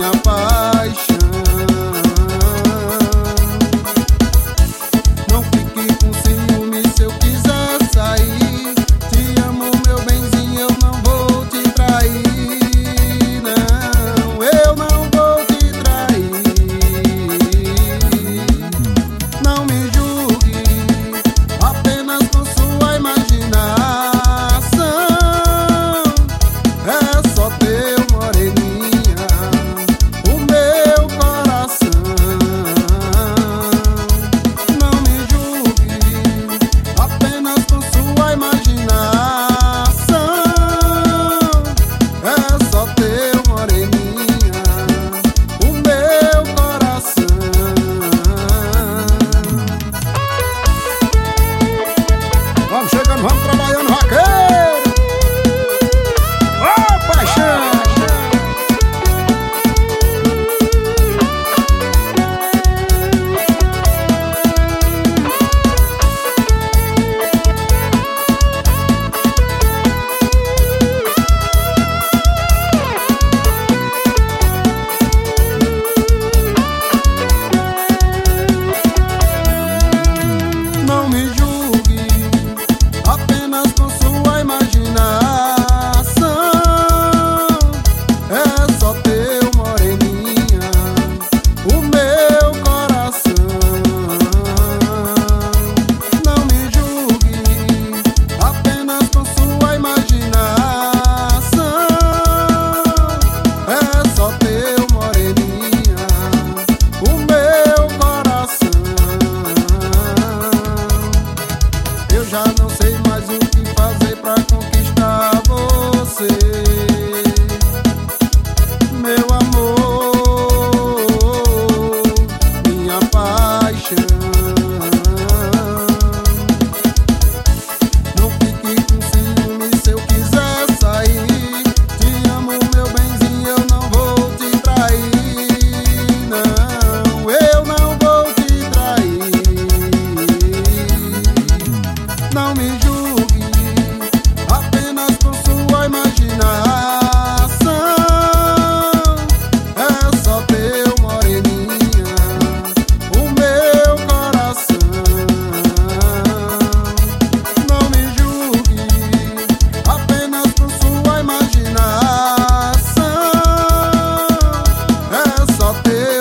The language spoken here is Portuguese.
minha paixão. Não fique com ciúme se eu quiser sair. Te amo, meu benzinho, eu não vou te trair. Não, eu não vou te trair. Não me julgue apenas com sua imaginação. É só teu, moreninha, o meu coração. Não me julgue apenas com sua imaginação. É só teu, moreninha, o meu coração. Vamos chegando, vamos trabalhando, vaqueiro. Ô, paixão! Não me julgue apenas com sua imaginação. É só teu, moreninha, o meu coração. Não me julgue apenas com sua imaginação. É só teu, moreninha, o meu coração. Eu já não sei mais o que fazer pra conquistar você, meu amor, minha paixão. Não fique com ciúme se eu quiser sair. Te amo, meu benzinho, eu não vou te trair. Não, eu não vou te trair. Não me julgue apenas com sua imaginação. É só teu, moreninha, o meu coração. Não me julgue apenas com sua imaginação. É só teu,